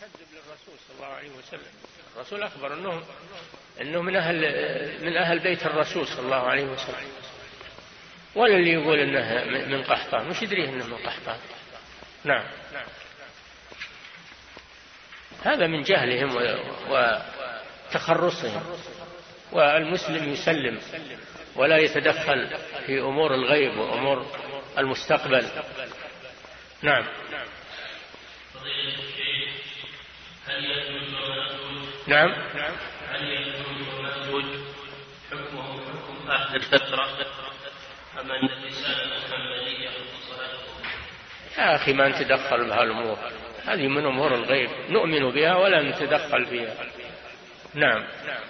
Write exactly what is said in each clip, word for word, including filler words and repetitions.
يكذب للرسول صلى الله عليه وسلم. الرسول أخبر أنه أنه من أهل من أهل بيت الرسول صلى الله عليه وسلم، ولا اللي يقول أنه من قحطان مش يدريه أنه من قحطان. نعم، هذا من جهلهم وتخرصهم. والمسلم يسلم ولا يتدخل في أمور الغيب وأمور المستقبل. نعم. نعم. هل يكون المسجود حكمه حكم أهل الفترة أم أن الرسالة المحمدية يا أخي ما نتدخل بها الأمور، هذه من أمور الغيب نؤمن بها ولا نتدخل فيها. نعم.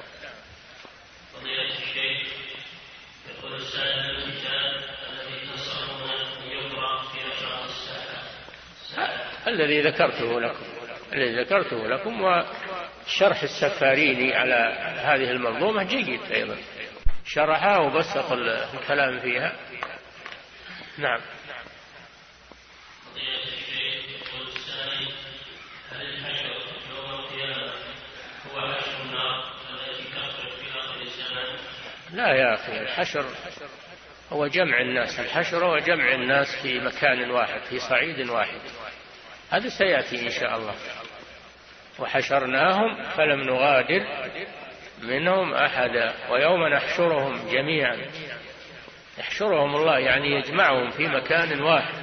فضيلة الشيخ، يقول السائل الكتاب الذي تصرون أن يقرأ في أشراط الساعة الذي ذكرته لكم الذي ذكرته لكم وشرح السفاريني على هذه المنظومة جيد أيضا، شرحها وبسط الكلام فيها. نعم. لا يا أخي، الحشر هو جمع الناس، الحشر هو جمع الناس في مكان واحد في صعيد واحد، هذا سيأتي إن شاء الله. وحشرناهم فلم نغادر منهم أحدا ويوم نحشرهم جميعا. يحشرهم الله يعني يجمعهم في مكان واحد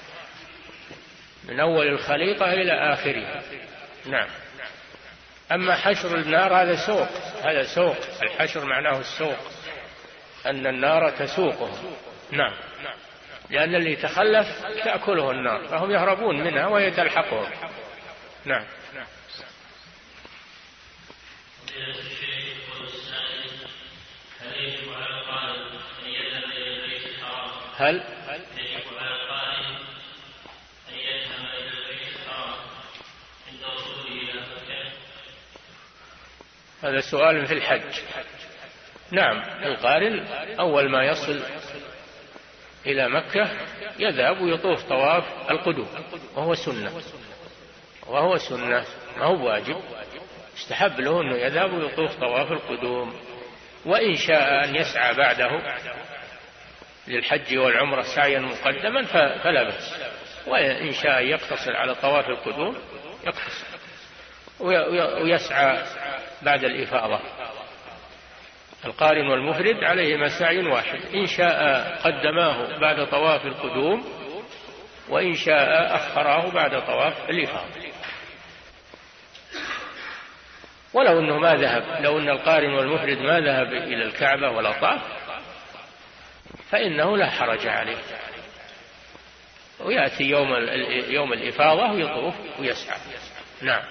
من أول الخليقة إلى آخرها. نعم. أما حشر النار هذا سوق، هذا سوق، الحشر معناه السوق، أن النار تسوقه. نعم، لأن اللي تخلف تأكله النار فهم يهربون منها وهي تلحقهم. نعم. هل هذا سؤال في الحج؟ نعم، القارن أول ما يصل إلى مكة يذهب ويطوف طواف القدوم، وهو سنة وهو سنة ما هو واجب، استحب له أنه يذهب ويطوف طواف القدوم. وإن شاء أن يسعى بعده للحج والعمرة سعيا مقدما فلا بأس، وإن شاء يقتصر على طواف القدوم يقتصر ويسعى بعد الإفاضة. القارن والمفرد عليهما سعي واحد، إن شاء قدماه بعد طواف القدوم وإن شاء أخراه بعد طواف الإفاضة. ولو أنه ما ذهب، لو أن القارن والمفرد ما ذهب إلى الكعبة ولا طاف فإنه لا حرج عليه، ويأتي يوم يوم الإفاضة ويطوف ويسعى. نعم.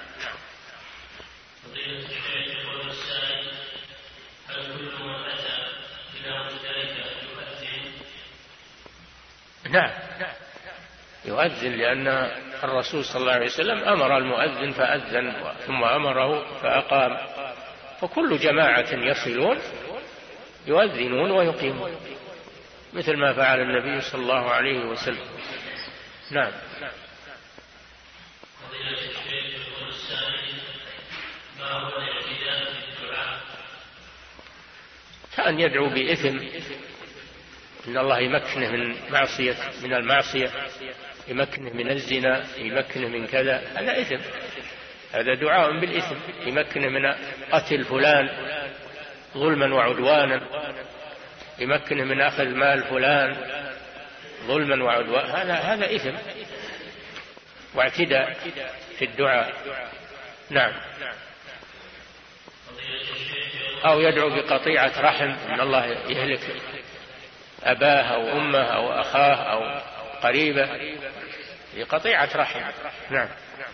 نعم يؤذن، لأن الرسول صلى الله عليه وسلم أمر المؤذن فأذن ثم أمره فأقام، فكل جماعة يصلون يؤذنون ويقيمون مثل ما فعل النبي صلى الله عليه وسلم. نعم. كأن يدعو بإثم، إن الله يمكنه من معصية من المعصية، يمكنه من الزنا، يمكنه من كذا، هذا إثم، هذا دعاء بالإثم. يمكنه من قتل فلان ظلما وعدوانا، يمكنه من أخذ مال فلان ظلما وعدوانا، هذا هذا إثم واعتداء في الدعاء. نعم. أو يدعو بقطيعة رحم، إن الله يهلك أباه أو أمه أو أخاه أو قريبه بقطيعة رحم. نعم.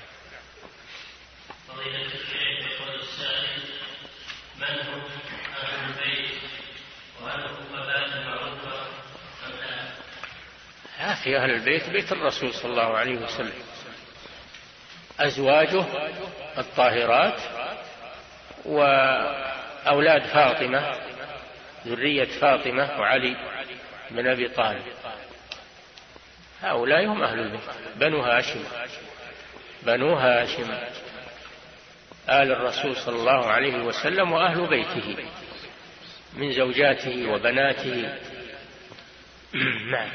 من هم أهل البيت وهل هم أبناء معروفة أم لا؟ يا أخي أهل البيت بيت الرسول صلى الله عليه وسلم، أزواجه الطاهرات وأولاد فاطمة ذرية فاطمة وعلي بن أبي طالب، هؤلاء هم أهل البيت، بنو هاشم بنو هاشم. آل الرسول صلى الله عليه وسلم وأهل بيته من زوجاته وبناته. نعم.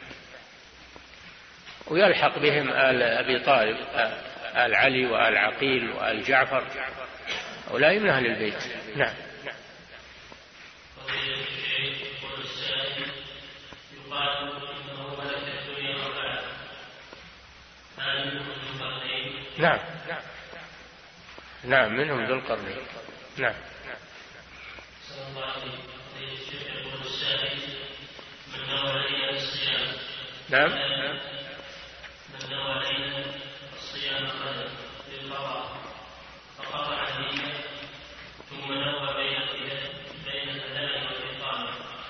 ويلحق بهم آل أبي طالب، آل علي وآل عقيل وآل جعفر، أولئك من أهل البيت. نعم. نعم. نعم منهم ذو القرنين. نعم. نعم. من نوى علينا الصيام غدا للقضاء فقطع النية ثم نوى بين بين الأذان والإقامة.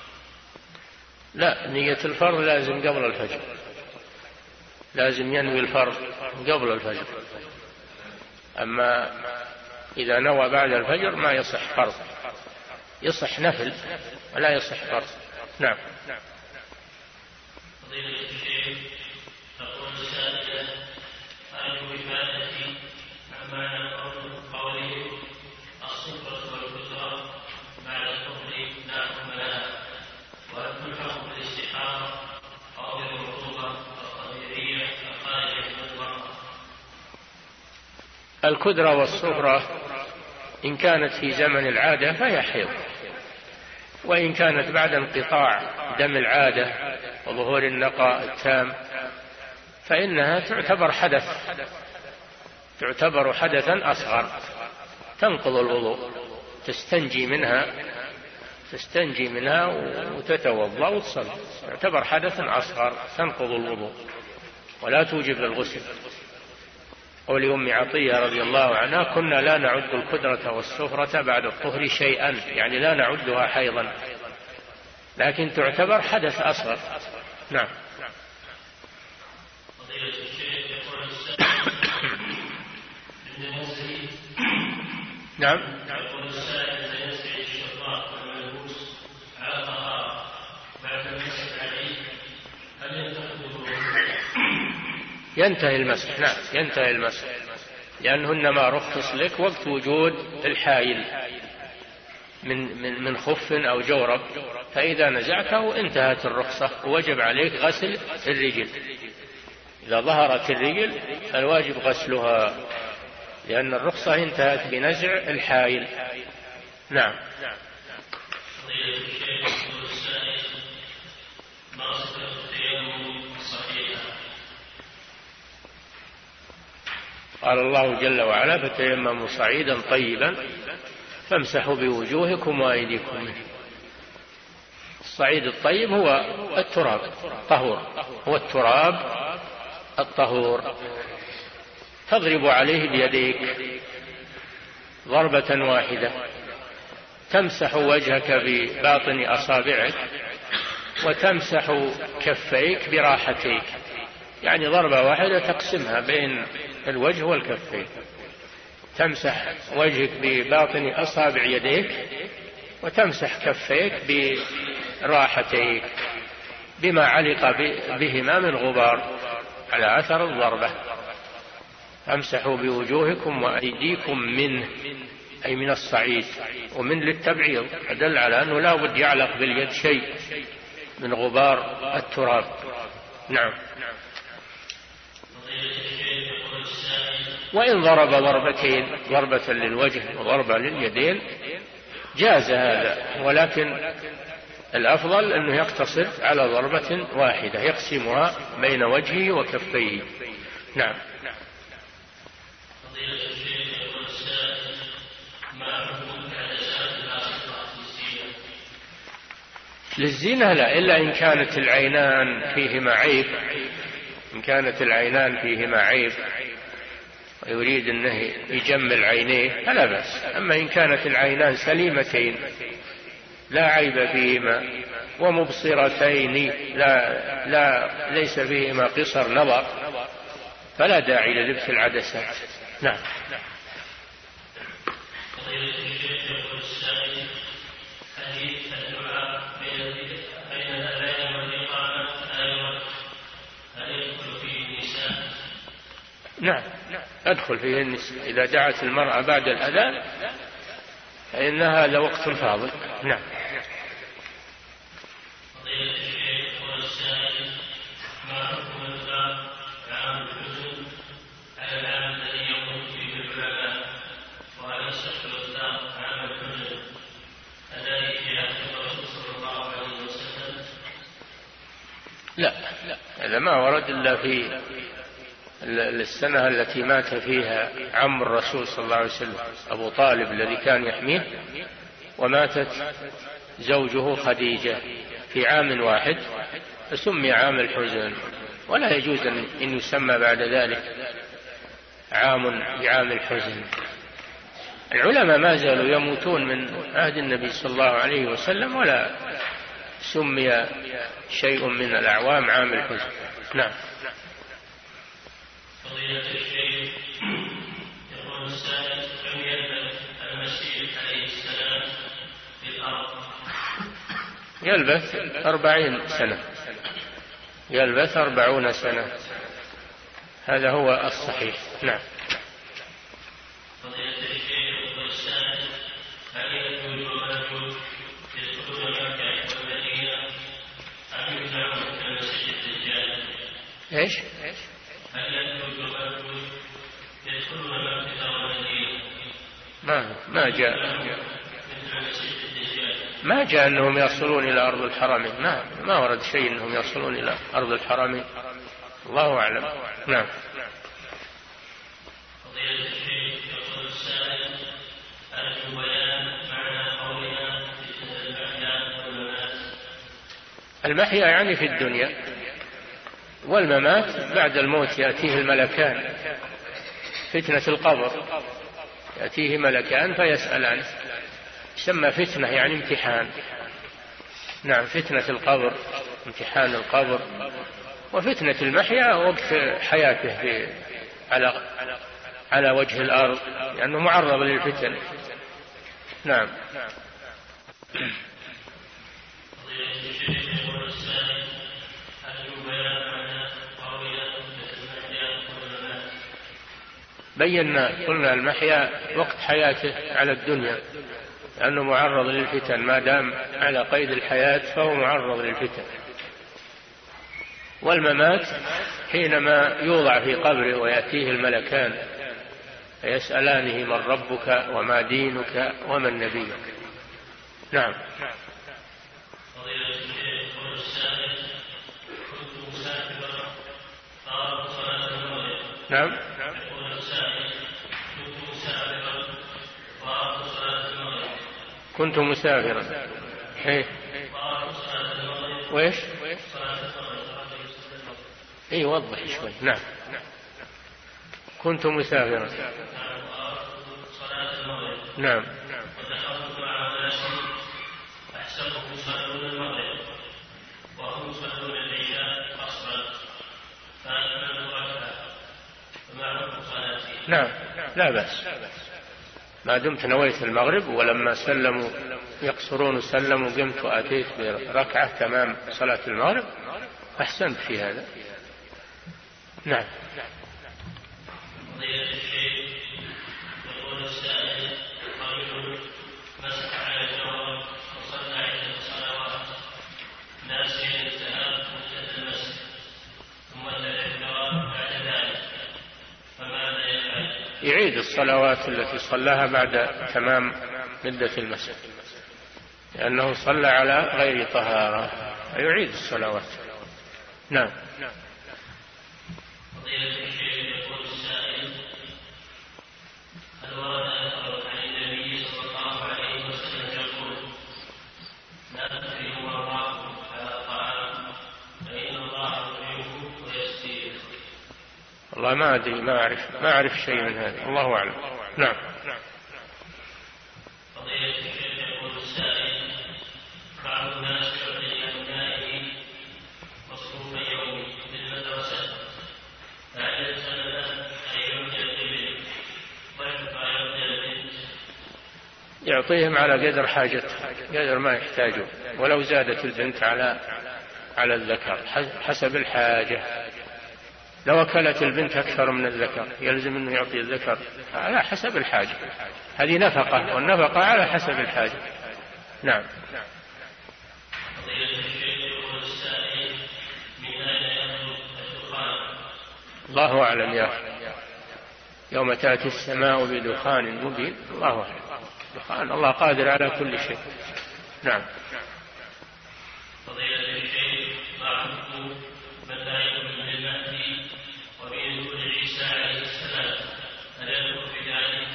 لا، نية الفرض لازم قبل الفجر، لازم ينوي الفرض قبل الفجر. أما إذا نوى بعد الفجر ما يصح فرض، يصح نفل ولا يصح فرض. نعم. فضيلة الشيخ تقول السائلة: أرجو إفادتي عن معنى قوله الصفرة والكثرة بعد الطهر لا حكم لها، وهل تلحق بالاستحاضة أو بالرطوبة الطبيعية الخارجة من المرأة؟ الكدرة والصفرة إن كانت في زمن العادة فهي حيض، وإن كانت بعد انقطاع دم العادة وظهور النقاء التام فإنها تعتبر حدث، تعتبر حدثا أصغر تنقض الوضوء، تستنجي منها تستنجي منها وتتوضأ وتصلي، تعتبر حدثا أصغر تنقض الوضوء ولا توجب الغسل. قول أم عطية رضي الله عنها: كنا لا نعد الكدرة والسفرة بعد الطهر شيئا، يعني لا نعدها حيضا، لكن تعتبر حدث أصغر. نعم. نعم. ينتهي المسح. نعم ينتهي المسح، لأنه ما رخص لك وقت وجود الحائل من من من خف أو جورب، فإذا نزعته انتهت الرخصة ووجب عليك غسل الرجل. إذا ظهرت الرجل فالواجب غسلها، لأن الرخصة انتهت بنزع الحائل. نعم. قال الله جل وعلا: فتيمموا صعيدا طيبا فامسحوا بوجوهكم وأيديكم منه. الصعيد الطيب هو التراب طهور، هو التراب الطهور، تضرب عليه بيديك ضربة واحدة، تمسح وجهك بباطن أصابعك وتمسح كفيك براحتيك، يعني ضربة واحدة تقسمها بين الوجه والكفين، تمسح وجهك بباطن أصابع يديك وتمسح كفيك براحتيك بما علق بهما من غبار على أثر الضربة. امسحوا بوجوهكم وأيديكم منه، أي من الصعيد، ومن للتبعيض أدل على أنه لا بد يعلق باليد شيء من غبار التراب. نعم. وإن ضرب ضربتين، ضربة للوجه وضربة لليدين، جاز هذا، ولكن الأفضل أنه يقتصر على ضربة واحدة يقسمها بين وجهه وكفيه. نعم. للزينة لا، إلا إن كانت العينان فيهما عيب، إن كانت العينان فيهما عيب ويريد أنه يجمل عينيه فلا بأس. أما إن كانت العينان سليمتين لا عيب فيهما ومبصرتين لا, لا ليس فيهما قصر نظر فلا داعي للبس العدسات. نعم. نعم. أدخل فيه النساء إذا دعت المرأة بعد الأذان فإن هذا وقت فاضل. نعم. لا، هذا ما ورد إلا في السنة التي مات فيها عم الرسول صلى الله عليه وسلم أبو طالب الذي كان يحميه، وماتت زوجه خديجة في عام واحد، فسمي عام الحزن، ولا يجوز أن يسمى بعد ذلك عام بعام الحزن. العلماء ما زالوا يموتون من عهد النبي صلى الله عليه وسلم ولا سمي شيء من الأعوام عام الحزن. نعم. فضيلة الشيخ، يقول السائل: كم يلبث المسيح عليه السلام في الأرض؟ يلبث أربعين سنة، يلبث أربعون سنة، هذا هو الصحيح. نعم. فضيلة الشيخ، يقول السائل: هل يجوز الرجل يدخل مكة والمدينة أم يمنع من المسيح الدجال؟ ايش؟ هل يجوز الرجل يدخل مكة والمدينة؟ ما ما جاء ما جاء أنهم يصلون إلى أرض الحرمين، ما ما ورد شيء أنهم يصلون إلى أرض الحرمين، الله أعلم. نعم. فضيلة الشيخ، يقول السائل: أرجو بيان معنى قولنا في المحيا والممات. المحيا يعني في الدنيا، والممات بعد الموت يأتيه الملكان، فتنة القبر، يأتيه ملكان فيسألان، يسمى فتنة يعني امتحان. نعم، فتنة القبر، امتحان القبر. وفتنة المحيا وقت حياته في على على وجه الأرض، لأنه معرض للفتن. نعم. بينا قلنا المحيا وقت حياته على الدنيا، لأنه معرض للفتن، ما دام على قيد الحياة فهو معرض للفتن. والممات حينما يوضع في قبره ويأتيه الملكان فيسألانه: من ربك وما دينك ومن نبيك؟ نعم. نعم. كنت مسافرا. ايه ويش ايه وضح شوي. نعم. كنت مسافرا. نعم. ودخلت مع ناس احسبهم يصلون المغرب وهم يصلون العشاء قصرا، فاكملوا ركعه، فما حكم صلاتي؟ نعم، لا بأس، ما دمت نويت المغرب ولما سلموا يقصرون سلموا قمت وأتيت بركعة تمام صلاة المغرب، أحسنت في هذا. نعم. فضيلة الشيخ، يقول السائل: رجل مسح على الجواب وصلى عدة صلوات ناسيا الذهاب مدة المسح، ثم اتى الجواب بعد ذلك، فماذا يفعل؟ يعيد الصلوات التي صلاها بعد تمام مدة المسح، لأنه صلى على غير طهارة، يعيد الصلوات. نعم. فضيلة الشيخ، يقول السائل: هل ورد أثر عن النبي صلى الله عليه وسلم يقول: لا تكرهوا أمرأكم على الطعام فإن الله يحبه ويسقيه؟ والله ما أدري، ما أعرف ما أعرف شيء من هذا، الله أعلم. نعم. فضيلة الشيخ، يقول السائل: بعض الناس يعطي لأبنائه مصروف يومي في المدرسة، فهل يلزمنا أن يعطي الابن ضعف ما يعطي البنت؟ يعطيهم على قدر حاجته، قدر ما يحتاجون، ولو زادت البنت على على الذكر حسب الحاجة. لو أكلت البنت أكثر من الذكر يلزم أنه يعطي الذكر على حسب الحاجة. هذه نفقة، والنفقة على حسب الحاجة. نعم. الله أعلم يا أخي. يوم تأتي السماء بدخان مبين، الله أعلم. دخان، الله قادر على كل شيء. نعم. فضيلة الشيخ ضعفت من لا يؤمن بالمهدي وبنزول عيسى عليه السلام، هل يدخل في ذلك؟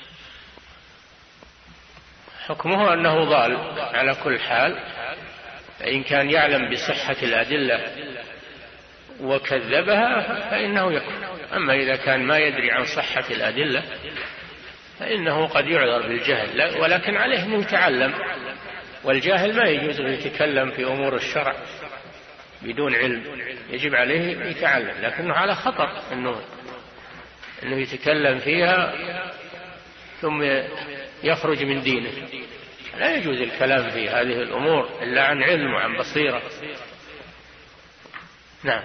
حكمه أنه ضال على كل حال، فإن كان يعلم بصحة الأدلة وكذبها فإنه يكفر. أما إذا كان ما يدري عن صحة الأدلة فإنه قد يعذر بالجهل، ولكن عليه أن يتعلم، والجاهل ما يجوز أن يتكلم في أمور الشرع بدون علم، يجب عليه يتعلم، لكنه على خطر أنه, أنه يتكلم فيها ثم يخرج من دينه. لا يجوز الكلام في هذه الأمور إلا عن علم وعن بصيرة. نعم.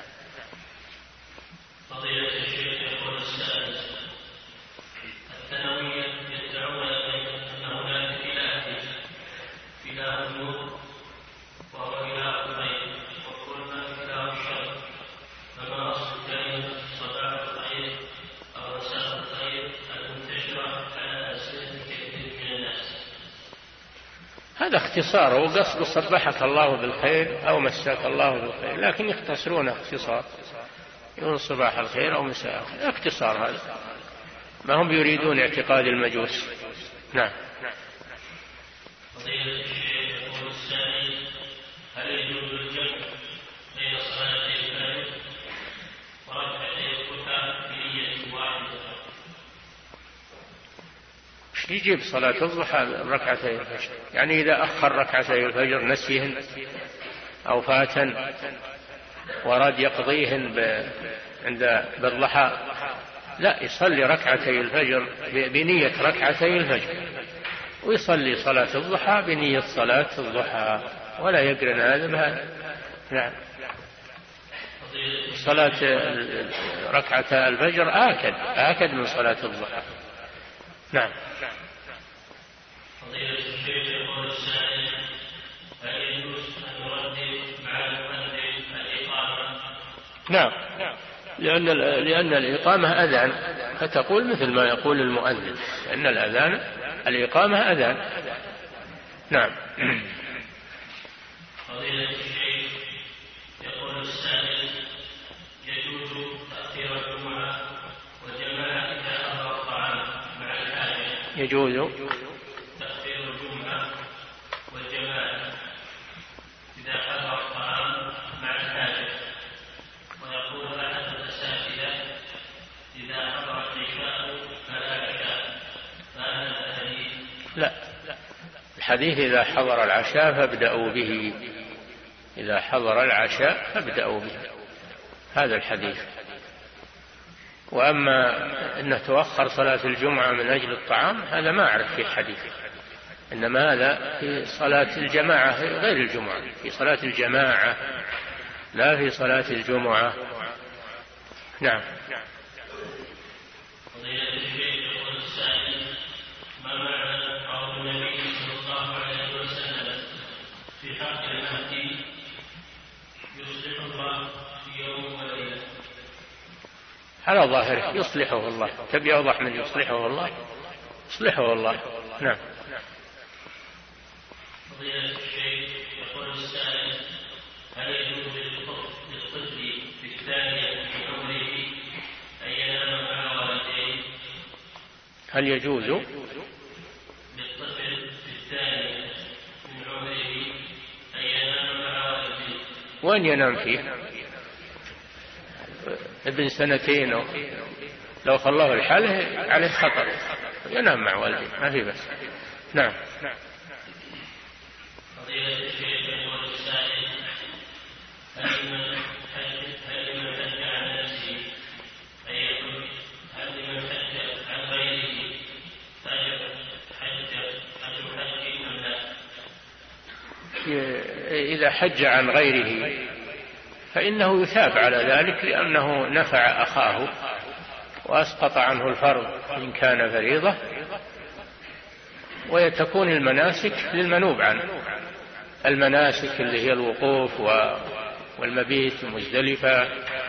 فضيلة الشيخ يقول السائل: الثانوية يدعون أن هناك إله، إله النور وهو إله الخير، وقلنا إله الشر، فما أصل كلمة صباح الخير أو مساء الخير المنتشرة على ألسنة كثير من الناس؟ هذا اختصار، وقصد صبحك الله بالخير أو مساك الله بالخير، لكن يختصرون اختصار، يقول صباح الخير أو مساء الخير، اختصار هذا، ما هم يريدون اعتقاد المجوس. نعم. فضيلة الشيخ يقول السائل: هل يجوز الجمع بين صلاتي الفجر وركعتي الضحى بنية واحدة؟ ايش يجيب صلاة الضحى ركعتي الفجر؟ يعني إذا أخر ركعتي الفجر نسيهن أو فاتن وراد يقضيهن عند بالضحى، لا، يصلي ركعتي الفجر بنية ركعتي الفجر، ويصلي صلاة الضحى بنية صلاة الضحى، ولا يقرن هذا بهذا. نعم. صلاة ركعة الفجر آكد آكد من صلاة الضحى. نعم. فضيلة الشيخ يقول السائل: هل يجوز أن نردد مع المؤذن الإقامة؟ نعم، لأن لأن الإقامة أذان، فتقول مثل ما يقول المؤذن، لأن الأذان الإقامة أذان. نعم. فضيلة الشيخ يقول السائل: يجوز تأخير الجمعة والجماعة إذا أحضر الطعام مع الحاجة؟ يجوز تأخير الجمعة والجماعة إذا حضر الطعام مع الحاجة، ويقول أحد الأساتذة: إذا حضر العشاء فلا عشاء، فهذا الحديث؟ لا، الحديث إذا حضر العشاء فابدأوا به، إذا حضر العشاء فابدأوا به، هذا الحديث. وأما أنه تؤخر صلاة الجمعة من أجل الطعام هذا ما أعرف في حديث، إنما هذا في صلاة الجماعة غير الجمعة، في صلاة الجماعة لا في صلاة الجمعة. نعم. فضيلة الشيخ يقول السائل: ما معنى قول النبي صلى الله عليه وسلم في حق المهدي: يصلح الله في يوم وليلة؟ على ظاهره يصلحه الله، تبي أوضح من يصلحه الله؟ يصلحه الله. نعم. فضيلة الشيخ يقول السائل: هل يجوز للطفل في الثانية من عمره أن ينام مع والديه؟ هل يجوز للطفل في الثانية من عمره أن ينام مع والديه؟ وين ينام فيه؟ ابن سنتين أو لو خلاه الحاله عليه خطر، ينام مع والديه ما في بس. نعم. فضيلة الشيخ يقول السائل: هل لمن حج عن نفسه أن يكون هل لمن حج عن غيره أجر حج أجر حج أم لا؟ إذا حج عن غيره فإنه يثاب على ذلك لأنه نفع أخاه وأسقط عنه الفرض إن كان فريضة، وتكون المناسك للمنوب عنه، المناسك اللي هي الوقوف والمبيت مزدلفة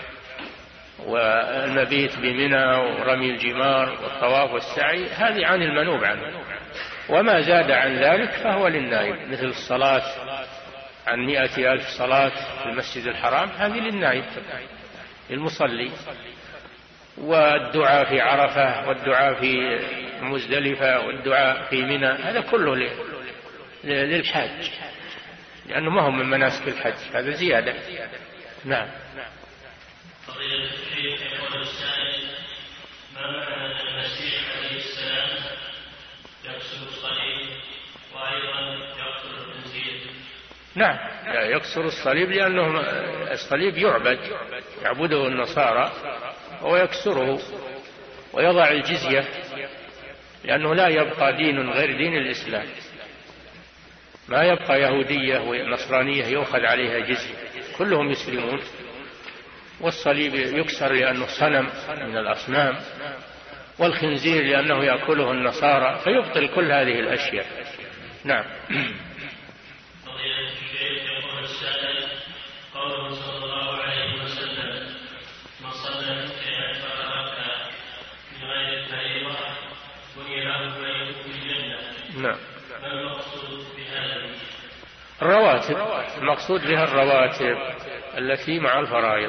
والمبيت بمنى ورمي الجمار والطواف والسعي، هذه عن المنوب عنه. وما زاد عن ذلك فهو للنائب، مثل الصلاة عن مئة ألف صلاة في المسجد الحرام، هذه للنائب للمصلي، والدعاء في عرفة والدعاء في مزدلفة والدعاء في منى، هذا كله للحاج، لأنه ما هو من مناسك الحج، هذا زيادة. نعم. فضيلة الشيخ يقول السائل: ما معنى أن المسيح عليه السلام يكسر الصليب وأيضا يقتل الخنزير؟ نعم، يكسر الصليب لأنه الصليب يعبد، يعبده النصارى، ويكسره ويضع الجزية، لأنه لا يبقى دين غير دين الإسلام، ما يبقى يهودية ونصرانية يؤخذ عليها جزية، كلهم يسلمون. والصليب يكسر لأنه صنم من الأصنام، والخنزير لأنه يأكله النصارى، فيبطل كل هذه الأشياء. نعم. فضيلة الشيخ يقول السائل: قوله صلى الله عليه وسلم: من صلى مكة فركع من غير الفريضة بني له بيت في الجنة. نعم. ما المقصود بهذا؟ الرواتب، المقصود بها الرواتب التي مع الفرائض،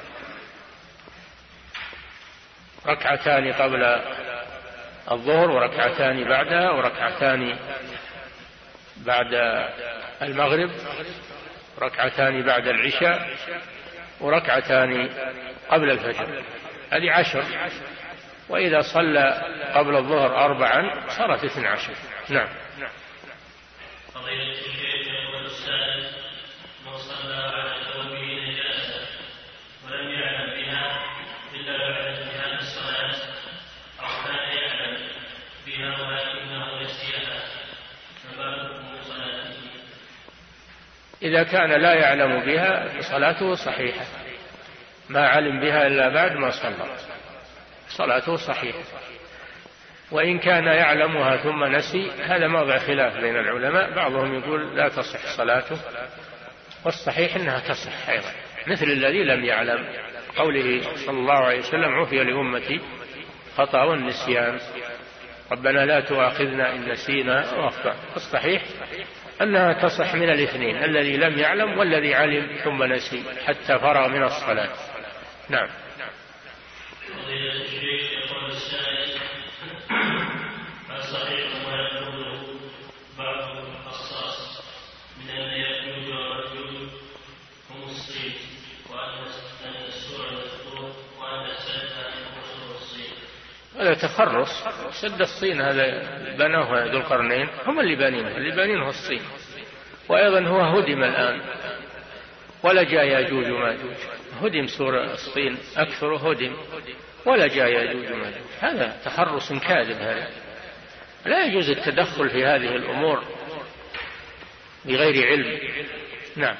ركعتان قبل الظهر وركعتان بعدها وركعتان بعد المغرب، ركعتان بعد العشاء، وركعتان قبل الفجر، هذه عشر. وإذا صلى قبل الظهر أربعا صارت اثنى عشر. نعم. فضيلة الشيخ يقول السائل: من صلى على ثوبه نجاسة ولم يعلم بها إلا بعد انتهاء الصلاة، أو كان يعلم بها ولكنه نسيها، فما حكم صلاته؟ إذا كان لا يعلم بها فصلاته صحيحة، ما علم بها إلا بعد ما صلى، صلاته صحيحة. وإن كان يعلمها ثم نسي، هذا موضع خلاف بين العلماء، بعضهم يقول لا تصح صلاته، والصحيح أنها تصح أيضا، مثل الذي لم يعلم، قوله صلى الله عليه وسلم: عفي لأمتي خطأ والنسيان، ربنا لا تؤاخذنا إن نسينا وأخطأ. الصحيح أنها تصح من الاثنين، الذي لم يعلم والذي علم ثم نسي حتى فرغ من الصلاة. نعم. فضيلة الشيخ يقول السائل: هل صحيح ما يقوله بعض الخصاص من أن يأجوج ومأجوج هم الصين، وأن السورة المذكور وأن سدها هو الصين؟ هذا تخرص، سد الصين هذا بناه ذو القرنين، هم اللي بانينه، اللي بانينه الصين، وأيضا هو هدم الآن ولا جاء يأجوج ومأجوج، هدم سور الصين أكثر هدم ولا جاء يأجوج ومأجوج، هذا تخرص كاذب، هذا لا يجوز التدخل في هذه الأمور بغير علم. نعم.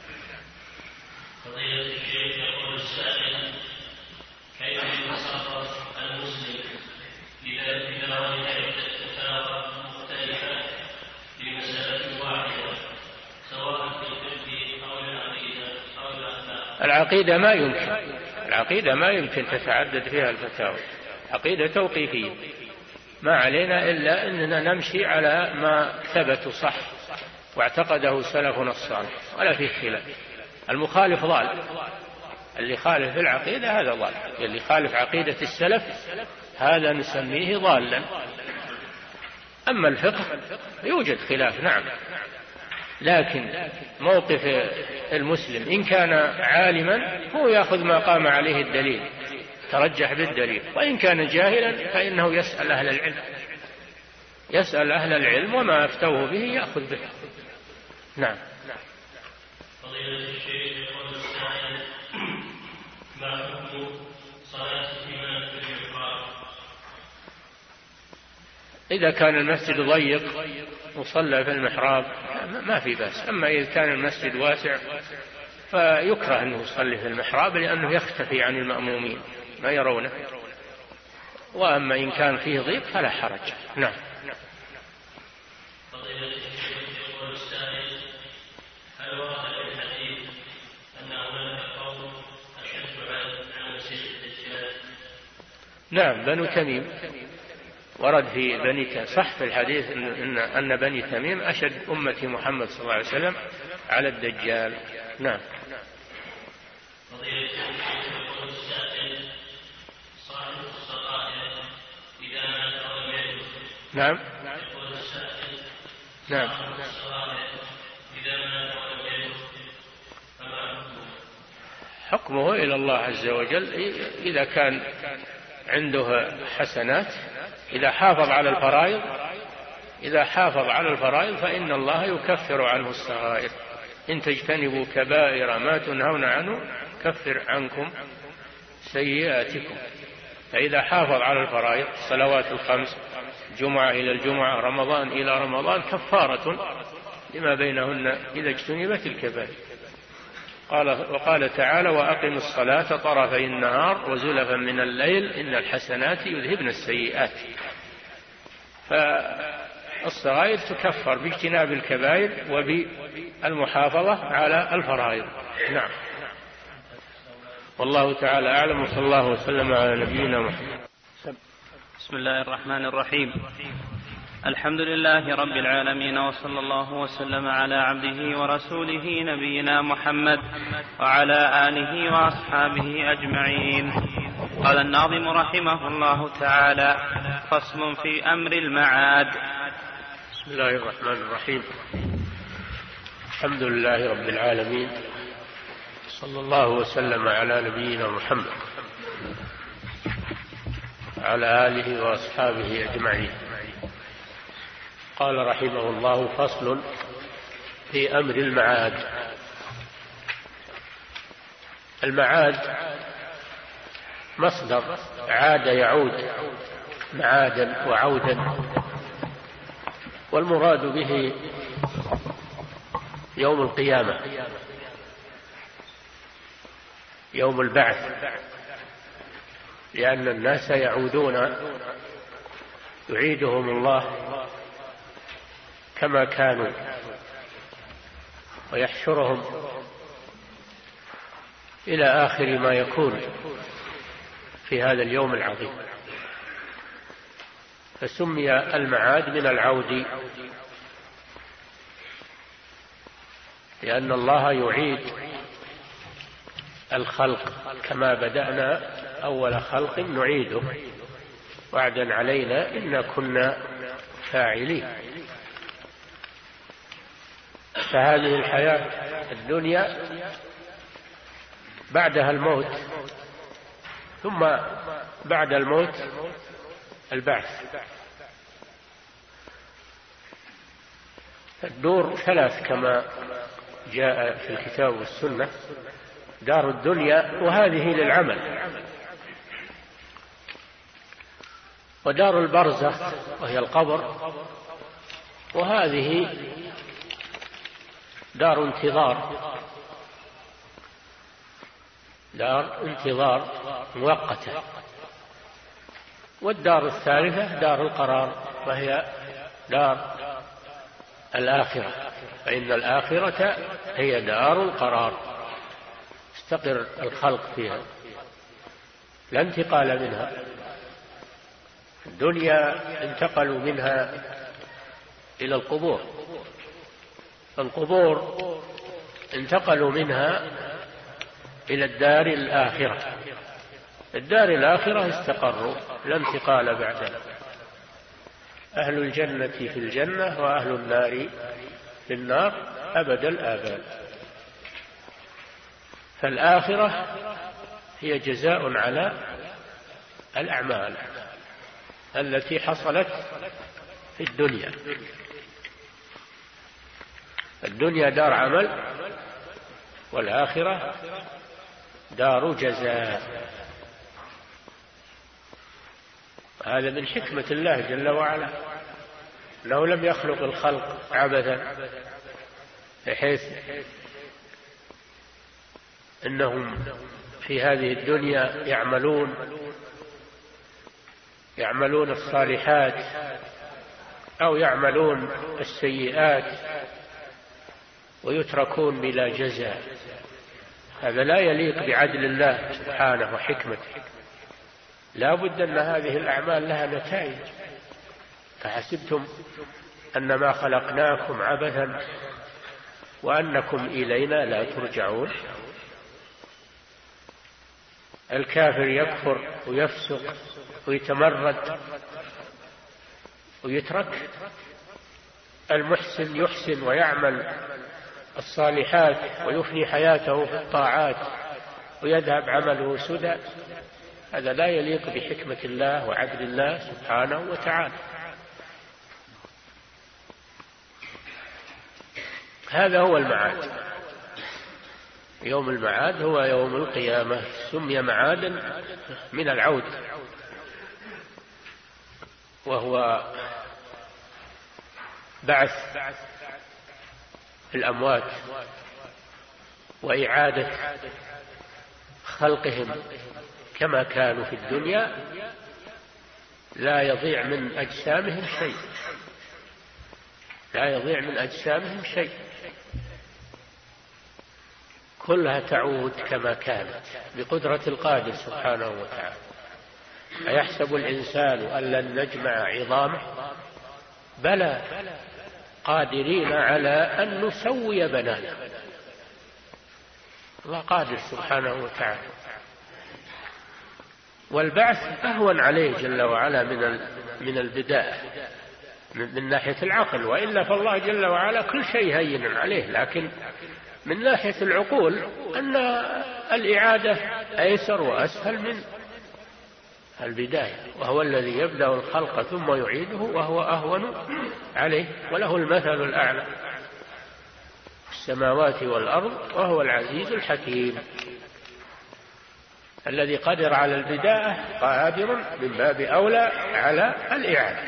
فضيلة الشيخ يقول السائل: كيف يتصرف المسلم إذا تلاوة عدة فتاوى مختلفة في مسألة واحدة، سواء في الفقه أو العقيدة أو الأخلاق؟ العقيدة ما يمكن، العقيدة ما يمكن تتعدد فيها الفتاوى، عقيدة توقيفية، ما علينا إلا أننا نمشي على ما ثبت صح واعتقده سلفنا الصالح ولا فيه خلاف. المخالف ضال، اللي خالف في العقيدة هذا ضال، اللي خالف عقيدة السلف هذا نسميه ضالا. أما الفقه يوجد خلاف، نعم، لكن موقف المسلم إن كان عالما هو يأخذ ما قام عليه الدليل، ترجح بالدليل، وإن كان جاهلا فإنه يسأل أهل العلم، يسأل أهل العلم وما أفتوه به يأخذ به. نعم. فضيلة الشيخ يقول السائل: ما حكم صلاة الإمام في المحراب؟ إذا كان المسجد ضيق وصلى في المحراب ما في بأس، أما إذا كان المسجد واسع فيكره أنه يصلي في المحراب لأنه يختفي عن المأمومين ما يرونه. وأما إن كان فيه ضيق فلا حرج. نعم. نعم بنو تميم ورد في بني صح في الحديث إن, أن بني تميم أشد أمة محمد صلى الله عليه وسلم على الدجال. نعم. نعم. نعم. حكمه إلى الله عز وجل إذا كان عنده حسنات، إذا حافظ على الفرائض إذا حافظ على الفرائض فإن الله يكفر عنه الصغائر. إن تجتنبوا كبائر ما تنهون عنه كفر عنكم سيئاتكم. فإذا حافظ على الفرائض الصلوات الخمس، جمعة إلى الجمعة، رمضان إلى رمضان، كفارة لما بينهن إذا اجتنبت الكبائر. قال وقال تعالى: وأقم الصلاة طرفي النهار وزلفا من الليل إن الحسنات يذهبن السيئات. فالصغائر تكفر باجتناب الكبائر وبالمحافظة على الفرائض. نعم. والله تعالى أعلم، وصلى الله وسلم على نبينا محمد. بسم الله الرحمن الرحيم. الحمد لله رب العالمين، وصلى الله وسلم على عبده ورسوله نبينا محمد وعلى آله وأصحابه أجمعين. قال الناظم رحمه الله تعالى: فصل في أمر المعاد. بسم الله الرحمن الرحيم. الحمد لله رب العالمين، صلى الله وسلم على نبينا محمد وعلى آله وأصحابه أجمعين. قال رحمه الله: فصل في أمر المعاد. المعاد مصدر عاد يعود معادا وعودا، والمراد به يوم القيامة، يوم البعث، لأن الناس يعودون يعيدهم الله كما كانوا ويحشرهم إلى آخر ما يكون في هذا اليوم العظيم. فسمي المعاد من العود، لأن الله يعيد الخلق كما بدأنا أول خلق نعيده وعدا علينا إنا كنا فاعلين. فهذه الحياة الدنيا بعدها الموت، ثم بعد الموت البعث. الدور ثلاث كما جاء في الكتاب والسنة: دار الدنيا وهذه للعمل، ودار البرزخ وهي القبر، وهذه دار انتظار، دار انتظار مؤقتة. والدار الثالثة دار القرار وهي دار الآخرة، فإن الآخرة هي دار القرار استقر الخلق فيها لا انتقال منها. الدنيا انتقلوا منها إلى القبور، القبور انتقلوا منها إلى الدار الآخرة. الدار الآخرة استقروا لا انتقال بعدها. أهل الجنة في الجنة وأهل النار في النار أبد الآباد. فالآخرة هي جزاء على الأعمال التي حصلت في الدنيا. الدنيا دار عمل، والآخرة دار جزاء. هذا من حكمة الله جل وعلا، لو لم يخلق الخلق عبثا بحيث إنهم في هذه الدنيا يعملون يعملون الصالحات أو يعملون السيئات ويتركون بلا جزاء. هذا لا يليق بعدل الله سبحانه وحكمته. لا بد أن هذه الأعمال لها نتائج. فحسبتم أنما خلقناكم عبثا وأنكم إلينا لا ترجعون. الكافر يكفر ويفسق ويتمرد ويترك، المحسن يحسن ويعمل الصالحات ويفني حياته في الطاعات ويذهب عمله سدى. هذا لا يليق بحكمة الله وعدل الله سبحانه وتعالى. هذا هو المعاد. يوم المعاد هو يوم القيامة، سمي معادا من العود، وهو بعث الأموات وإعادة خلقهم كما كانوا في الدنيا، لا يضيع من أجسامهم شيء، لا يضيع من أجسامهم شيء، كلها تعود كما كانت بقدرة القادر سبحانه وتعالى. أيحسب الإنسان أن لن نجمع عظامه؟ بلى قادرين على أن نسوي بنانه. الله قادر سبحانه وتعالى. والبعث أهون عليه جل وعلا من من البداية من ناحية العقل، وإلا فالله جل وعلا كل شيء هين عليه، لكن من ناحية العقول أن الإعادة أيسر وأسهل من البداية، وهو الذي يبدأ الخلق ثم يعيده وهو أهون عليه، وله المثل الأعلى في السماوات والأرض وهو العزيز الحكيم. الذي قدر على البداية قادر من باب أولى على الإعادة.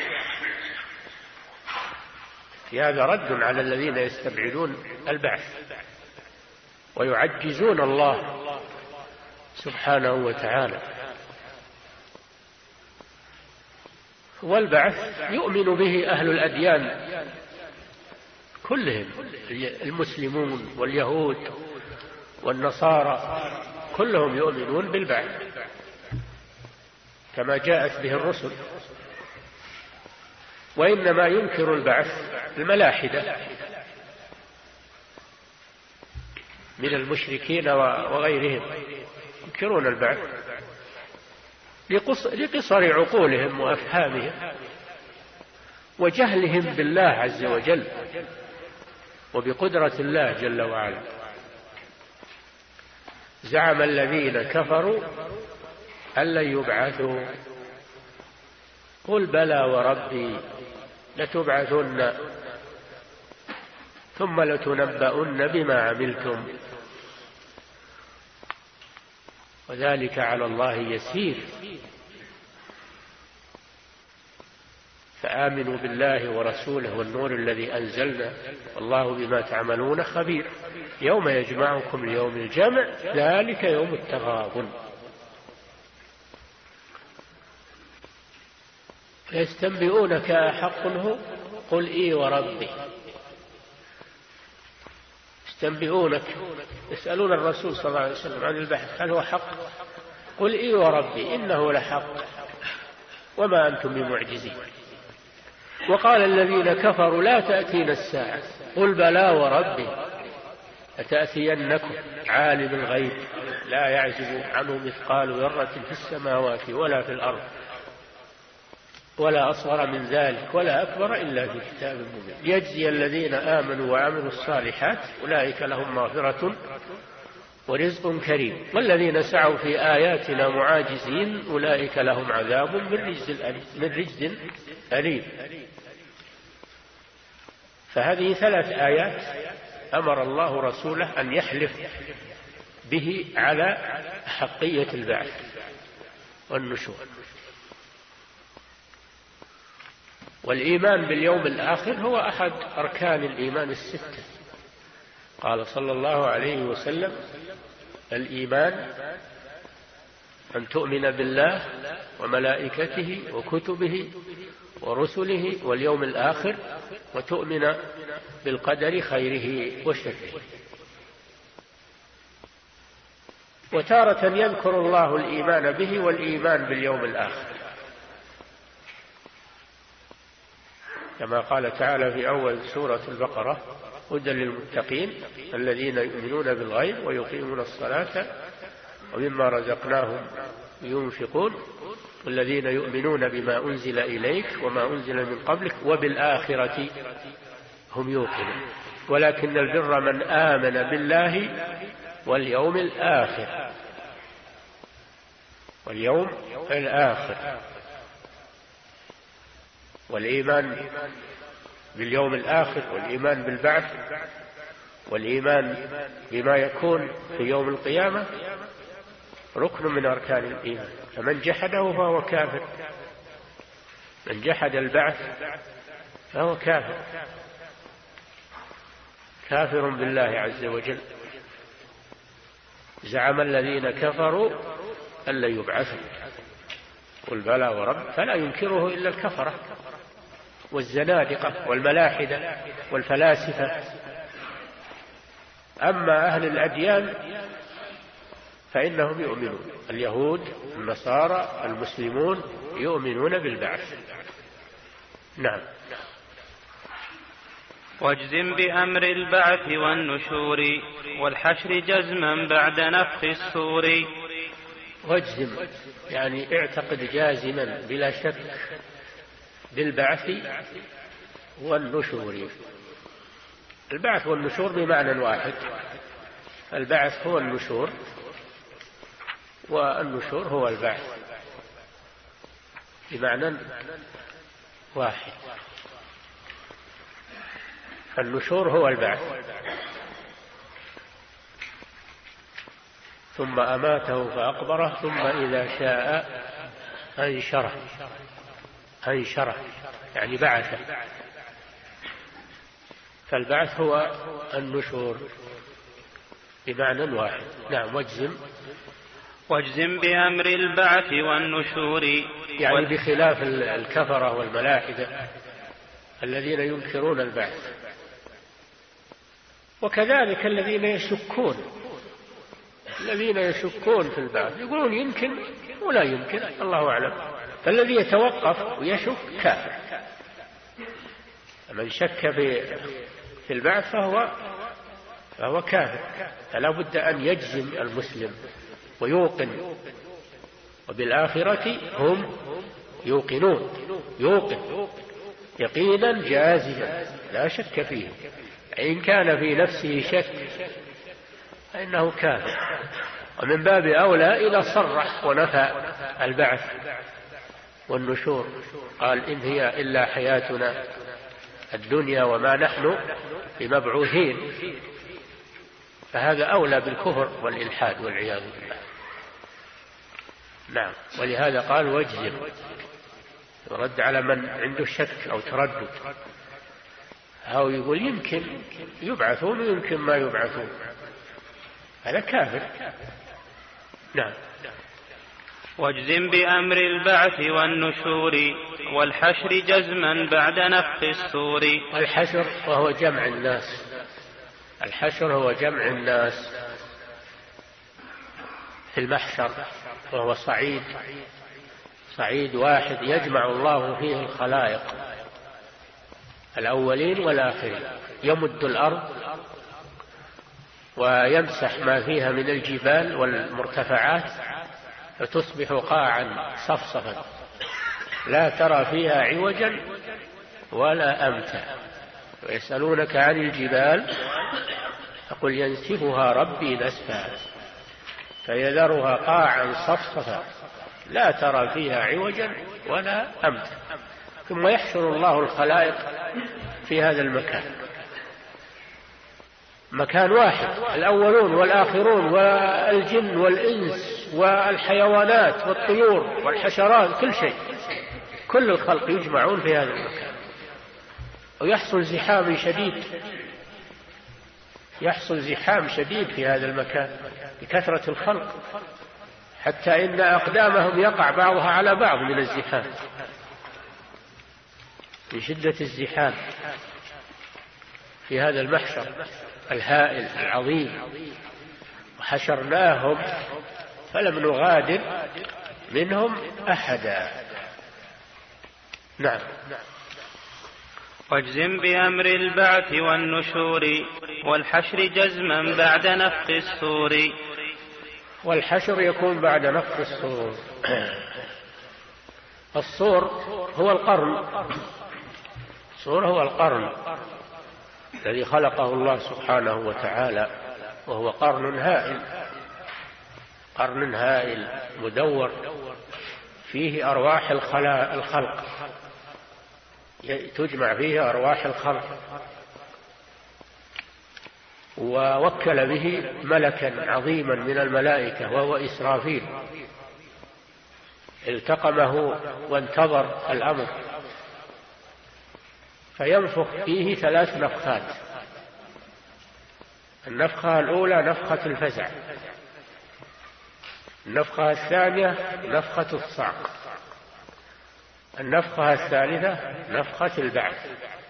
في هذا رد على الذين يستبعدون البعث ويعجزون الله سبحانه وتعالى. والبعث يؤمن به أهل الأديان كلهم، المسلمون واليهود والنصارى كلهم يؤمنون بالبعث كما جاءت به الرسل. وإنما ينكر البعث الملاحدة من المشركين وغيرهم، ينكرون البعث لقصر عقولهم وأفهامهم وجهلهم بالله عز وجل وبقدرة الله جل وعلا. زعم الذين كفروا أن لن يبعثوا قل بلى وربي لتبعثن ثم لتنبؤن بما عملتم وذلك على الله يسير. فآمنوا بالله ورسوله والنور الذي أنزلنا والله بما تعملون خبير. يوم يجمعكم ليوم الجمع ذلك يوم التغابن. يستنبئونك أحق هو قل إي وربي. يستنبئونك يسألون الرسول صلى الله عليه وسلم عن البحث هل هو حق؟ قل إي وربي إنه لحق وما أنتم بمعجزين. وقال الذين كفروا لا تأتينا الساعة قل بلى وربي لتأتينكم عالم الغيب لا يعزب عنه مثقال ذرة في السماوات ولا في الأرض ولا أصغر من ذلك ولا أكبر إلا في كتاب مبين ليجزي الذين آمنوا وعملوا الصالحات أولئك لهم مغفرة ورزق كريم والذين سعوا في آياتنا معاجزين أولئك لهم عذاب من رجز أليم, من رجز أليم. فهذه ثلاث آيات أمر الله رسوله أن يحلف به على حقية البعث والنشور. والإيمان باليوم الآخر هو أحد أركان الإيمان الستة. قال صلى الله عليه وسلم الإيمان أن تؤمن بالله وملائكته وكتبه ورسله واليوم الآخر، وتؤمن بالقدر خيره وشره. وتارة يذكر الله الإيمان به والإيمان باليوم الآخر، كما قال تعالى في أول سورة البقرة: هدى للمتقين الذين يؤمنون بالغيب ويقيمون الصلاة ومما رزقناهم ينفقون الذين يؤمنون بما أنزل إليك وما أنزل من قبلك وبالآخرة هم يوقنون ولكن البر من آمن بالله واليوم الآخر واليوم الآخر. والإيمان باليوم الآخر والإيمان بالبعث والإيمان بما يكون في يوم القيامة ركن من أركان الإيمان، فمن جحده فهو كافر، من جحد البعث فهو كافر كافر بالله عز وجل. زعم الذين كفروا أن لن يبعثوا قل بلى ورب فلا ينكره إلا الكفرة والزنادقة والملاحدة والفلاسفة. أما أهل الأديان فإنهم يؤمنون، اليهود النصارى المسلمون يؤمنون بالبعث. نعم. واجزم بأمر البعث والنشور والحشر جزما بعد نفخ الصور. واجزم يعني اعتقد جازما بلا شك بالبعث والنشور. البعث والنشور بمعنى واحد، البعث هو النشور والنشور هو البعث بمعنى واحد. النشور هو البعث ثم أماته فأقبره ثم إذا شاء أنشره أنشره يعني بعثه، فالبعث هو النشور بمعنى واحد. نعم. واجزم واجزم بأمر البعث والنشور يعني وال... بخلاف الكفرة والملاحدة الذين ينكرون البعث، وكذلك الذين يشكون الذين يشكون في البعث يقولون يمكن ولا يمكن الله أعلم، فالذي يتوقف ويشك كافر. من شك في في البعث فهو فهو كافر. فلا بد أن يجزم المسلم ويوقن، وبالآخرة هم يوقنون يوقن يقينا جازما لا شك فيه. إن كان في نفسه شك فإنه كافر، ومن باب أولى إذا صرح ونفى البعث والنشور، قال إن هي إلا حياتنا الدنيا وما نحن بمبعوثين، فهذا أولى بالكفر والإلحاد والعياذ بالله. نعم. ولهذا قال واجزم، ورد على من عنده شك أو تردد أو يقول يمكن يبعثون ويمكن ما يبعثون، هذا كافر. نعم. واجزم بأمر البعث والنشور والحشر جزما بعد نفخ الصور. الحشر وهو جمع الناس، الحشر هو جمع الناس في المحشر، وهو صعيد صعيد واحد يجمع الله فيه الخلائق الأولين والآخرين، يمد الأرض ويمسح ما فيها من الجبال والمرتفعات فتصبح قاعا صفصفا لا ترى فيها عوجا ولا أمتا. ويسألونك عن الجبال فقل ينسفها ربي نسفا فيذرها قاعا صفصفا لا ترى فيها عوجا ولا أمتا. ثم يحشر الله الخلائق في هذا المكان، مكان واحد، الأولون والآخرون والجن والإنس والحيوانات والطيور والحشرات، كل شيء، كل الخلق يجمعون في هذا المكان، ويحصل زحام شديد يحصل زحام شديد في هذا المكان بكثرة الخلق، حتى إن أقدامهم يقع بعضها على بعض من الزحام، من شدة الزحام في هذا المحشر الهائل العظيم. وحشرناهم فلم نغادر منهم أحدا. نعم. واجزم بأمر البعث والنشور والحشر جزما بعد نفخ الصور. والحشر يكون بعد نفخ الصور. الصور هو القرن، الصور هو القرن الذي خلقه الله سبحانه وتعالى، وهو قرن هائل، قرن هائل مدور فيه أرواح الخلق، تجمع فيه أرواح الخلق. ووكل به ملكا عظيما من الملائكة وهو إسرافيل، التقمه وانتظر الأمر، فينفخ فيه ثلاث نفخات. النفخة الأولى نفخة الفزع، النفخة الثانية نفخة الصعق، النفخة الثالثة نفخة البعث.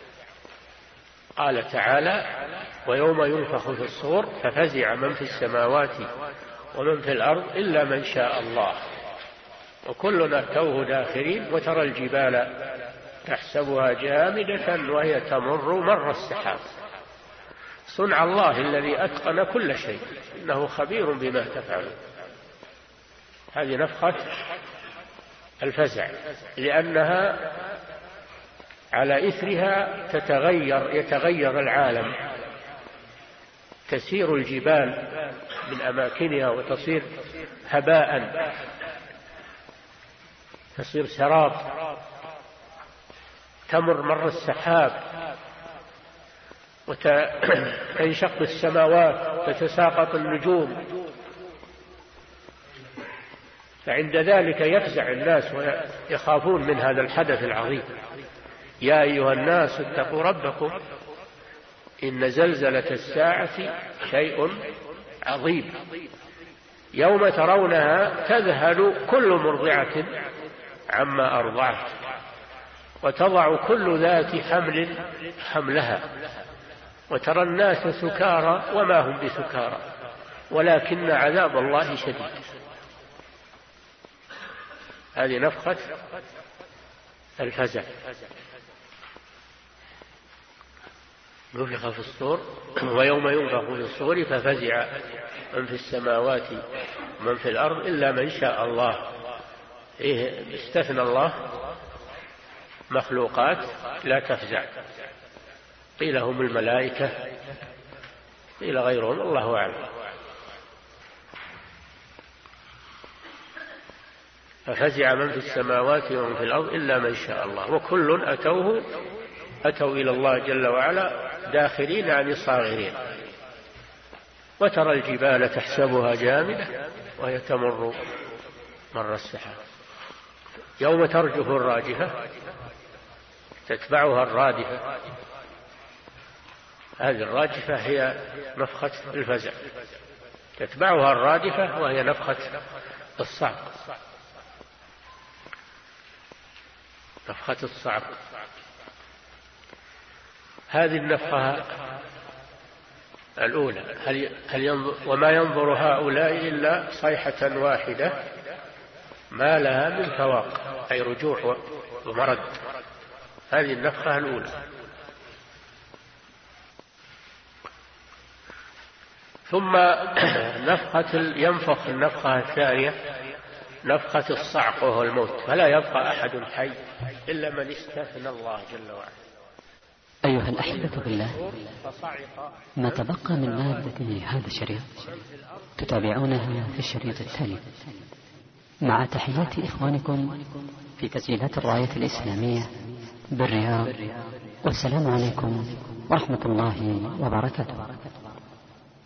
قال تعالى: ويوم ينفخ في الصور ففزع من في السماوات ومن في الأرض إلا من شاء الله وكلنا أتوه داخرين وترى الجبال تحسبها جامدة وهي تمر مر السحاب صنع الله الذي أتقن كل شيء إنه خبير بما تفعلون. هذه نفخة الفزع، لأنها على إثرها تتغير يتغير العالم، تسير الجبال من أماكنها وتصير هباء، تصير سراب، تمر مر السحاب، وتنشق السماوات، تتساقط النجوم. فعند ذلك يفزع الناس ويخافون من هذا الحدث العظيم. يا أيها الناس اتقوا ربكم إن زلزلة الساعة شيء عظيم يوم ترونها تذهل كل مرضعة عما أرضعت وتضع كل ذات حمل حملها وترى الناس سكارى وما هم بسكارى ولكن عذاب الله شديد. هذه نفخة الفزع. نفخ في الصور ويوم ينفخ في الصور ففزع من في السماوات ومن في الأرض إلا من شاء الله. إيه استثنى الله مخلوقات لا تفزع، قيل هم الملائكة قيل غيرهم، الله أعلم. ففزع من في السماوات ومن في الأرض إلا من شاء الله وكل أتوه أتوا إلى الله جل وعلا داخلين عن الصاغرين. وترى الجبال تحسبها جامدة وهي تمر مر السحاب يوم ترجف الراجفة تتبعها الرادفة. هذه الراجفة هي نفخة الفزع، تتبعها الرادفة وهي نفخة الصعق، نفخة الصعق. هذه النفخة الأولى هل هل ينظر وما ينظر هؤلاء إلا صيحة واحدة ما لها من فواق، أي رجوع ومرد. هذه النفخة الأولى. ثم نفخة ينفخ النفخة الثانية نفخة الصعق وهو الموت، فلا يبقى أحد حي إلا من استثنى الله جل وعلا. أيها الأحبة بالله، ما تبقى من مادة هذا الشريط تتابعونها في الشريط التالي، مع تحيات إخوانكم في تسجيلات الراية الإسلامية بالرياض، والسلام عليكم ورحمة الله وبركاته.